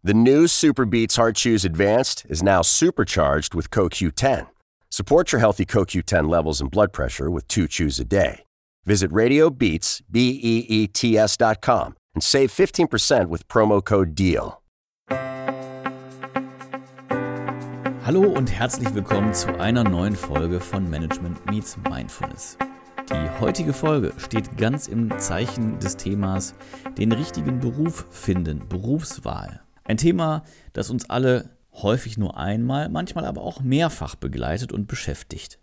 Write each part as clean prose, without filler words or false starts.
The new Super Beats Heart Chews Advanced is now supercharged with CoQ10. Support your healthy CoQ10 levels and blood pressure with 2 chews a day. Visit RadioBeats, BEETS.com and save 15% with promo code DEAL. Hallo und herzlich willkommen zu einer neuen Folge von Management Meets Mindfulness. Die heutige Folge steht ganz im Zeichen des Themas den richtigen Beruf finden, Berufswahl. Ein Thema, das uns alle häufig nur einmal, manchmal aber auch mehrfach begleitet und beschäftigt.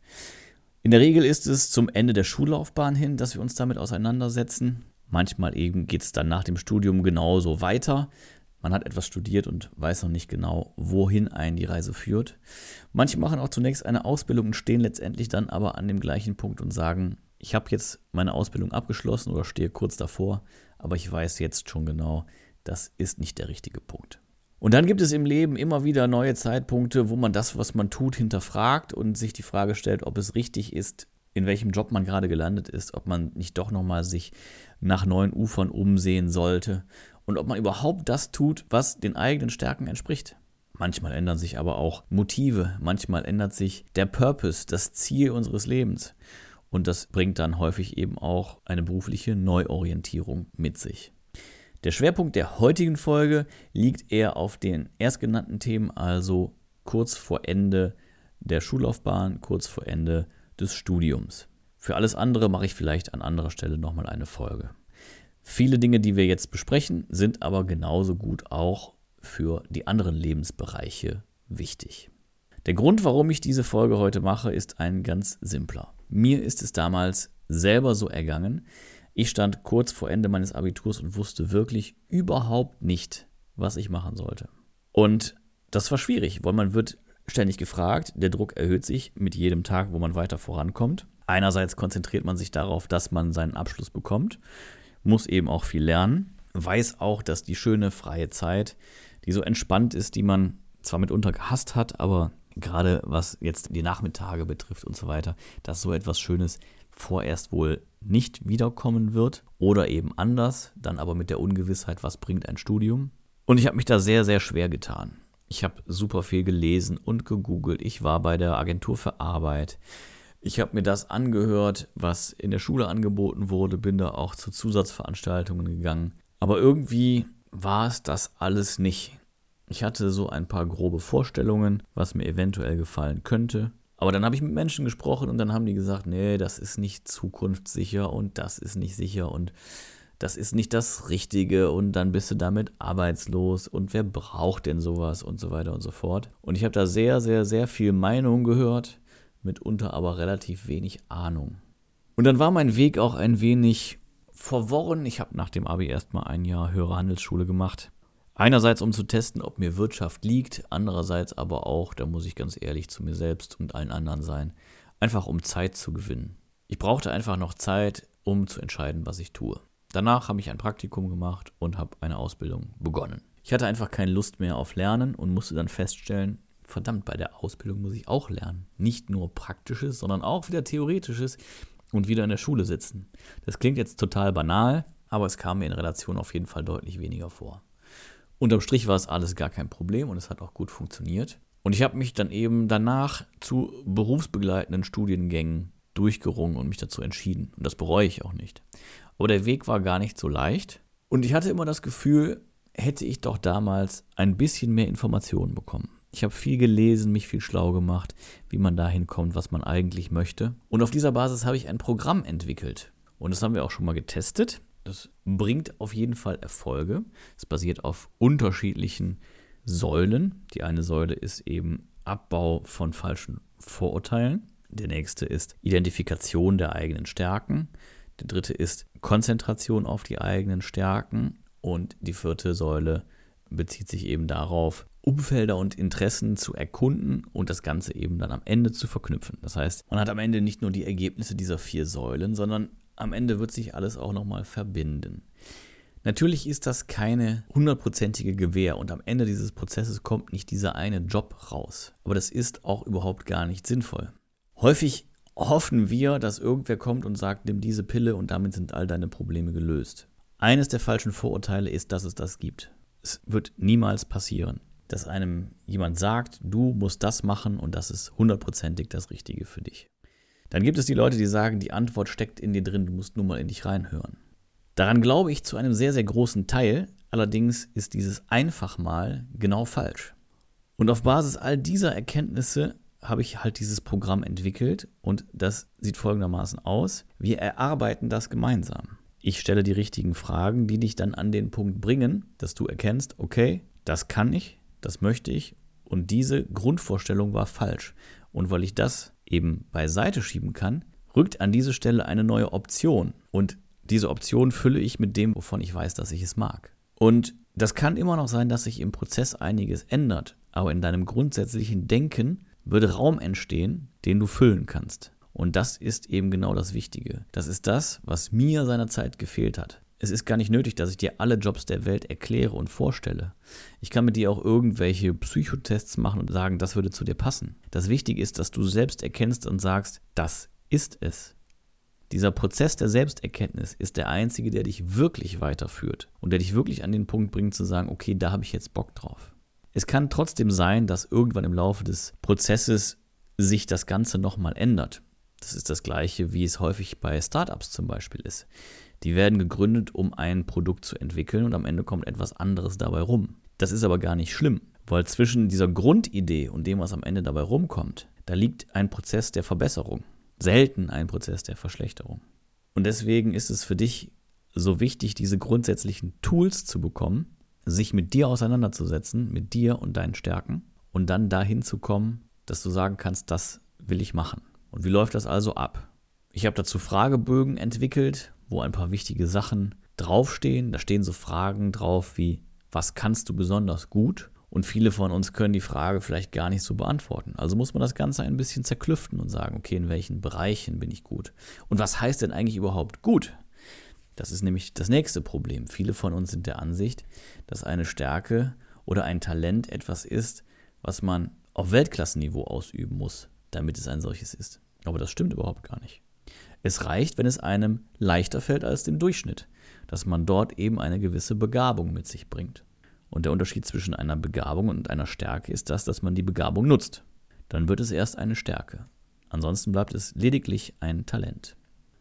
In der Regel ist es zum Ende der Schullaufbahn hin, dass wir uns damit auseinandersetzen. Manchmal eben geht es dann nach dem Studium genauso weiter. Man hat etwas studiert und weiß noch nicht genau, wohin einen die Reise führt. Manche machen auch zunächst eine Ausbildung und stehen letztendlich dann aber an dem gleichen Punkt und sagen, ich habe jetzt meine Ausbildung abgeschlossen oder stehe kurz davor, aber ich weiß jetzt schon genau, das ist nicht der richtige Punkt. Und dann gibt es im Leben immer wieder neue Zeitpunkte, wo man das, was man tut, hinterfragt und sich die Frage stellt, ob es richtig ist, in welchem Job man gerade gelandet ist, ob man nicht doch nochmal sich nach neuen Ufern umsehen sollte und ob man überhaupt das tut, was den eigenen Stärken entspricht. Manchmal ändern sich aber auch Motive, manchmal ändert sich der Purpose, das Ziel unseres Lebens. Und das bringt dann häufig eben auch eine berufliche Neuorientierung mit sich. Der Schwerpunkt der heutigen Folge liegt eher auf den erstgenannten Themen, also kurz vor Ende der Schullaufbahn, kurz vor Ende des Studiums. Für alles andere mache ich vielleicht an anderer Stelle nochmal eine Folge. Viele Dinge, die wir jetzt besprechen, sind aber genauso gut auch für die anderen Lebensbereiche wichtig. Der Grund, warum ich diese Folge heute mache, ist ein ganz simpler. Mir ist es damals selber so ergangen. Ich stand kurz vor Ende meines Abiturs und wusste wirklich überhaupt nicht, was ich machen sollte. Und das war schwierig, weil man wird ständig gefragt, der Druck erhöht sich mit jedem Tag, wo man weiter vorankommt. Einerseits konzentriert man sich darauf, dass man seinen Abschluss bekommt, muss eben auch viel lernen, weiß auch, dass die schöne freie Zeit, die so entspannt ist, die man zwar mitunter gehasst hat, aber gerade was jetzt die Nachmittage betrifft und so weiter, dass so etwas Schönes vorerst wohl nicht wiederkommen wird oder eben anders, dann aber mit der Ungewissheit, was bringt ein Studium. Und ich habe mich da sehr, sehr schwer getan. Ich habe super viel gelesen und gegoogelt. Ich war bei der Agentur für Arbeit. Ich habe mir das angehört, was in der Schule angeboten wurde, bin da auch zu Zusatzveranstaltungen gegangen. Aber irgendwie war es das alles nicht. Ich hatte so ein paar grobe Vorstellungen, was mir eventuell gefallen könnte. Aber dann habe ich mit Menschen gesprochen und dann haben die gesagt, nee, das ist nicht zukunftssicher und das ist nicht sicher und das ist nicht das Richtige und dann bist du damit arbeitslos und wer braucht denn sowas und so weiter und so fort. Und ich habe da sehr, sehr, sehr viel Meinung gehört, mitunter aber relativ wenig Ahnung. Und dann war mein Weg auch ein wenig verworren. Ich habe nach dem Abi erstmal ein Jahr höhere Handelsschule gemacht. Einerseits, um zu testen, ob mir Wirtschaft liegt, andererseits aber auch, da muss ich ganz ehrlich zu mir selbst und allen anderen sein, einfach um Zeit zu gewinnen. Ich brauchte einfach noch Zeit, um zu entscheiden, was ich tue. Danach habe ich ein Praktikum gemacht und habe eine Ausbildung begonnen. Ich hatte einfach keine Lust mehr auf Lernen und musste dann feststellen, verdammt, bei der Ausbildung muss ich auch lernen. Nicht nur Praktisches, sondern auch wieder Theoretisches und wieder in der Schule sitzen. Das klingt jetzt total banal, aber es kam mir in Relation auf jeden Fall deutlich weniger vor. Unterm Strich war es alles gar kein Problem und es hat auch gut funktioniert. Und ich habe mich dann eben danach zu berufsbegleitenden Studiengängen durchgerungen und mich dazu entschieden. Und das bereue ich auch nicht. Aber der Weg war gar nicht so leicht. Und ich hatte immer das Gefühl, hätte ich doch damals ein bisschen mehr Informationen bekommen. Ich habe viel gelesen, mich viel schlau gemacht, wie man dahin kommt, was man eigentlich möchte. Und auf dieser Basis habe ich ein Programm entwickelt. Und das haben wir auch schon mal getestet. Das bringt auf jeden Fall Erfolge. Es basiert auf unterschiedlichen Säulen. Die eine Säule ist eben Abbau von falschen Vorurteilen. Der nächste ist Identifikation der eigenen Stärken. Der dritte ist Konzentration auf die eigenen Stärken. Und die vierte Säule bezieht sich eben darauf, Umfelder und Interessen zu erkunden und das Ganze eben dann am Ende zu verknüpfen. Das heißt, man hat am Ende nicht nur die Ergebnisse dieser 4 Säulen, sondern am Ende wird sich alles auch nochmal verbinden. Natürlich ist das keine 100%ige Gewähr und am Ende dieses Prozesses kommt nicht dieser eine Job raus. Aber das ist auch überhaupt gar nicht sinnvoll. Häufig hoffen wir, dass irgendwer kommt und sagt, nimm diese Pille und damit sind all deine Probleme gelöst. Eines der falschen Vorurteile ist, dass es das gibt. Es wird niemals passieren, dass einem jemand sagt, du musst das machen und das ist 100%ig das Richtige für dich. Dann gibt es die Leute, die sagen, die Antwort steckt in dir drin, du musst nur mal in dich reinhören. Daran glaube ich zu einem sehr, sehr großen Teil, allerdings ist dieses einfach mal genau falsch. Und auf Basis all dieser Erkenntnisse habe ich halt dieses Programm entwickelt und das sieht folgendermaßen aus. Wir erarbeiten das gemeinsam. Ich stelle die richtigen Fragen, die dich dann an den Punkt bringen, dass du erkennst, okay, das kann ich, das möchte ich und diese Grundvorstellung war falsch. Und weil ich das eben beiseite schieben kann, rückt an diese Stelle eine neue Option und diese Option fülle ich mit dem, wovon ich weiß, dass ich es mag. Und das kann immer noch sein, dass sich im Prozess einiges ändert, aber in deinem grundsätzlichen Denken würde Raum entstehen, den du füllen kannst. Und das ist eben genau das Wichtige. Das ist das, was mir seinerzeit gefehlt hat. Es ist gar nicht nötig, dass ich dir alle Jobs der Welt erkläre und vorstelle. Ich kann mit dir auch irgendwelche Psychotests machen und sagen, das würde zu dir passen. Das Wichtige ist, dass du selbst erkennst und sagst, das ist es. Dieser Prozess der Selbsterkenntnis ist der einzige, der dich wirklich weiterführt und der dich wirklich an den Punkt bringt zu sagen, okay, da habe ich jetzt Bock drauf. Es kann trotzdem sein, dass irgendwann im Laufe des Prozesses sich das Ganze nochmal ändert. Das ist das Gleiche, wie es häufig bei Startups zum Beispiel ist. Die werden gegründet, um ein Produkt zu entwickeln und am Ende kommt etwas anderes dabei rum. Das ist aber gar nicht schlimm, weil zwischen dieser Grundidee und dem, was am Ende dabei rumkommt, da liegt ein Prozess der Verbesserung. Selten ein Prozess der Verschlechterung. Und deswegen ist es für dich so wichtig, diese grundsätzlichen Tools zu bekommen, sich mit dir auseinanderzusetzen, mit dir und deinen Stärken und dann dahin zu kommen, dass du sagen kannst, das will ich machen. Und wie läuft das also ab? Ich habe dazu Fragebögen entwickelt, wo ein paar wichtige Sachen draufstehen. Da stehen so Fragen drauf wie, was kannst du besonders gut? Und viele von uns können die Frage vielleicht gar nicht so beantworten. Also muss man das Ganze ein bisschen zerklüften und sagen, okay, in welchen Bereichen bin ich gut? Und was heißt denn eigentlich überhaupt gut? Das ist nämlich das nächste Problem. Viele von uns sind der Ansicht, dass eine Stärke oder ein Talent etwas ist, was man auf Weltklassenniveau ausüben muss, damit es ein solches ist. Aber das stimmt überhaupt gar nicht. Es reicht, wenn es einem leichter fällt als dem Durchschnitt, dass man dort eben eine gewisse Begabung mit sich bringt. Und der Unterschied zwischen einer Begabung und einer Stärke ist das, dass man die Begabung nutzt. Dann wird es erst eine Stärke. Ansonsten bleibt es lediglich ein Talent.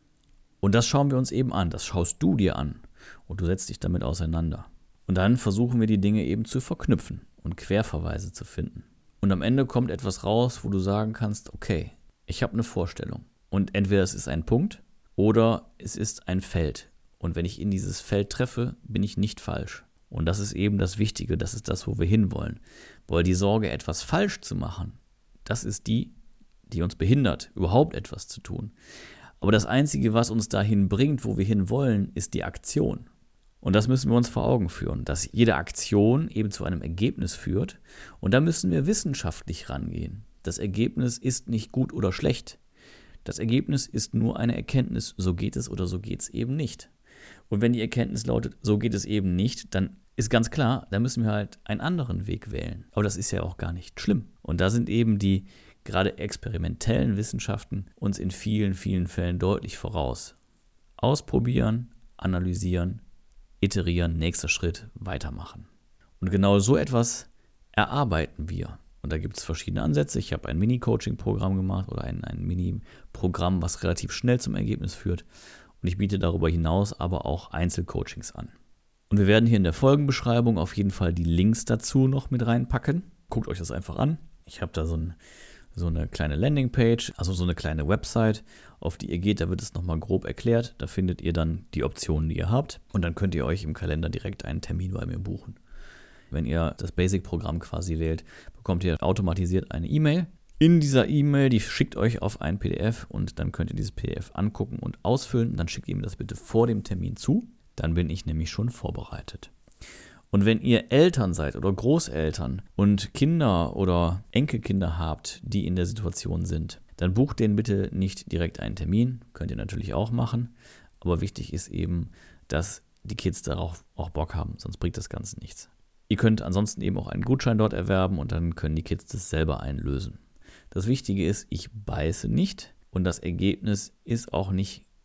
Und das schauen wir uns eben an, das schaust du dir an und du setzt dich damit auseinander. Und dann versuchen wir die Dinge eben zu verknüpfen und Querverweise zu finden. Und am Ende kommt etwas raus, wo du sagen kannst, okay, ich habe eine Vorstellung. Und entweder es ist ein Punkt oder es ist ein Feld. Und wenn ich in dieses Feld treffe, bin ich nicht falsch. Und das ist eben das Wichtige, das ist das, wo wir hinwollen. Weil die Sorge, etwas falsch zu machen, das ist die uns behindert, überhaupt etwas zu tun. Aber das Einzige, was uns dahin bringt, wo wir hinwollen, ist die Aktion. Und das müssen wir uns vor Augen führen, dass jede Aktion eben zu einem Ergebnis führt. Und da müssen wir wissenschaftlich rangehen. Das Ergebnis ist nicht gut oder schlecht. Das Ergebnis ist nur eine Erkenntnis, so geht es oder so geht es eben nicht. Und wenn die Erkenntnis lautet, so geht es eben nicht, dann ist ganz klar, da müssen wir halt einen anderen Weg wählen. Aber das ist ja auch gar nicht schlimm. Und da sind eben die gerade experimentellen Wissenschaften uns in vielen, vielen Fällen deutlich voraus. Ausprobieren, analysieren, iterieren, nächster Schritt, weitermachen. Und genau so etwas erarbeiten wir. Und da gibt es verschiedene Ansätze. Ich habe ein Mini-Coaching-Programm gemacht oder ein Mini-Programm, was relativ schnell zum Ergebnis führt. Und ich biete darüber hinaus aber auch Einzelcoachings an. Und wir werden hier in der Folgenbeschreibung auf jeden Fall die Links dazu noch mit reinpacken. Guckt euch das einfach an. Ich habe da so eine kleine Landingpage, also so eine kleine Website, auf die ihr geht. Da wird es nochmal grob erklärt. Da findet ihr dann die Optionen, die ihr habt. Und dann könnt ihr euch im Kalender direkt einen Termin bei mir buchen. Wenn ihr das Basic-Programm quasi wählt, bekommt ihr automatisiert eine E-Mail. In dieser E-Mail, die schickt euch auf ein PDF und dann könnt ihr dieses PDF angucken und ausfüllen. Dann schickt ihr mir das bitte vor dem Termin zu. Dann bin ich nämlich schon vorbereitet. Und wenn ihr Eltern seid oder Großeltern und Kinder oder Enkelkinder habt, die in der Situation sind, dann bucht denen bitte nicht direkt einen Termin. Könnt ihr natürlich auch machen. Aber wichtig ist eben, dass die Kids darauf auch Bock haben, sonst bringt das Ganze nichts. Ihr könnt ansonsten eben auch einen Gutschein dort erwerben und dann können die Kids das selber einlösen. Das Wichtige ist, ich beiße nicht und das Ergebnis ist auch nicht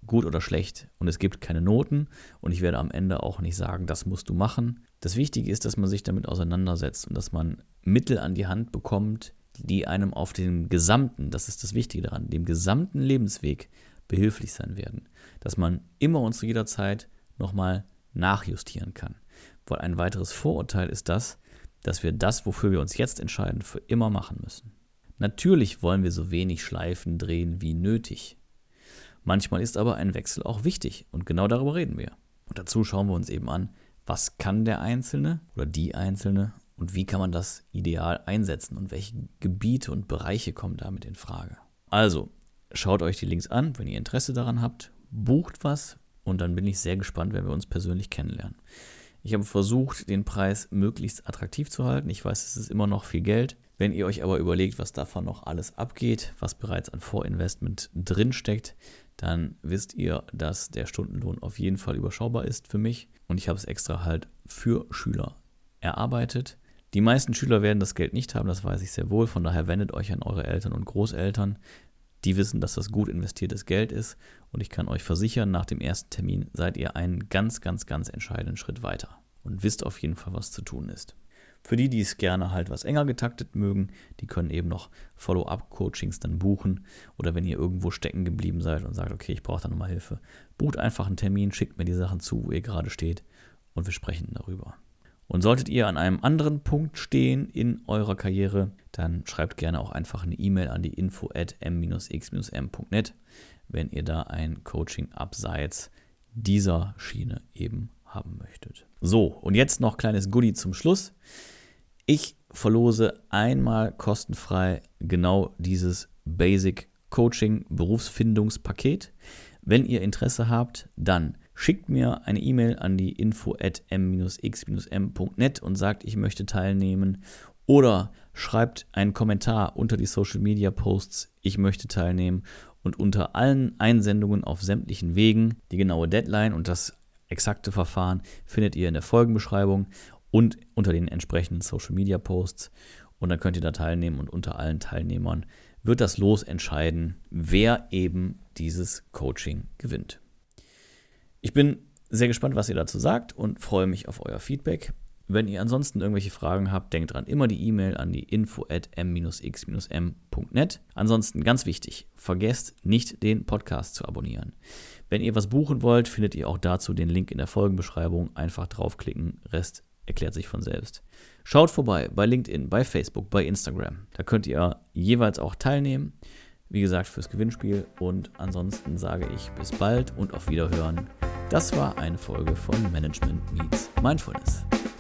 gut oder schlecht und es gibt keine Noten und ich werde am Ende auch nicht sagen, das musst du machen. Das Wichtige ist, dass man sich damit auseinandersetzt und dass man Mittel an die Hand bekommt, die einem auf den gesamten, das ist das Wichtige daran, dem gesamten Lebensweg behilflich sein werden. Dass man immer und zu jeder Zeit nochmal nachjustieren kann. Weil ein weiteres Vorurteil ist das, dass wir das, wofür wir uns jetzt entscheiden, für immer machen müssen. Natürlich wollen wir so wenig Schleifen drehen wie nötig. Manchmal ist aber ein Wechsel auch wichtig und genau darüber reden wir. Und dazu schauen wir uns eben an, was kann der Einzelne oder die Einzelne und wie kann man das ideal einsetzen und welche Gebiete und Bereiche kommen damit in Frage. Also, schaut euch die Links an, wenn ihr Interesse daran habt, bucht was und dann bin ich sehr gespannt, wenn wir uns persönlich kennenlernen. Ich habe versucht, den Preis möglichst attraktiv zu halten. Ich weiß, es ist immer noch viel Geld. Wenn ihr euch aber überlegt, was davon noch alles abgeht, was bereits an Vorinvestment drinsteckt, dann wisst ihr, dass der Stundenlohn auf jeden Fall überschaubar ist für mich. Und ich habe es extra halt für Schüler erarbeitet. Die meisten Schüler werden das Geld nicht haben, das weiß ich sehr wohl. Von daher wendet euch an eure Eltern und Großeltern. Die wissen, dass das gut investiertes Geld ist. Und ich kann euch versichern, nach dem ersten Termin seid ihr einen ganz, ganz, ganz entscheidenden Schritt weiter. Und wisst auf jeden Fall, was zu tun ist. Für die es gerne halt was enger getaktet mögen, die können eben noch Follow-up-Coachings dann buchen. Oder wenn ihr irgendwo stecken geblieben seid und sagt, okay, ich brauche da nochmal Hilfe, bucht einfach einen Termin, schickt mir die Sachen zu, wo ihr gerade steht und wir sprechen darüber. Und solltet ihr an einem anderen Punkt stehen in eurer Karriere, dann schreibt gerne auch einfach eine E-Mail an die info@m-x-m.net, wenn ihr da ein Coaching abseits dieser Schiene eben haben möchtet. So, und jetzt noch kleines Goodie zum Schluss. Ich verlose einmal kostenfrei genau dieses Basic Coaching Berufsfindungspaket. Wenn ihr Interesse habt, dann schickt mir eine E-Mail an die info@m-x-m.net und sagt, ich möchte teilnehmen. Oder schreibt einen Kommentar unter die Social Media Posts, ich möchte teilnehmen. Und unter allen Einsendungen auf sämtlichen Wegen, die genaue Deadline und das exakte Verfahren findet ihr in der Folgenbeschreibung und unter den entsprechenden Social Media Posts. Und dann könnt ihr da teilnehmen und unter allen Teilnehmern wird das Los entscheiden, wer eben dieses Coaching gewinnt. Ich bin sehr gespannt, was ihr dazu sagt und freue mich auf euer Feedback. Wenn ihr ansonsten irgendwelche Fragen habt, denkt dran, immer die E-Mail an die info@m-x-m.net. Ansonsten ganz wichtig, vergesst nicht, den Podcast zu abonnieren. Wenn ihr was buchen wollt, findet ihr auch dazu den Link in der Folgenbeschreibung. Einfach draufklicken, Rest erklärt sich von selbst. Schaut vorbei bei LinkedIn, bei Facebook, bei Instagram. Da könnt ihr jeweils auch teilnehmen. Wie gesagt, fürs Gewinnspiel. Und ansonsten sage ich bis bald und auf Wiederhören. Das war eine Folge von Management Meets Mindfulness.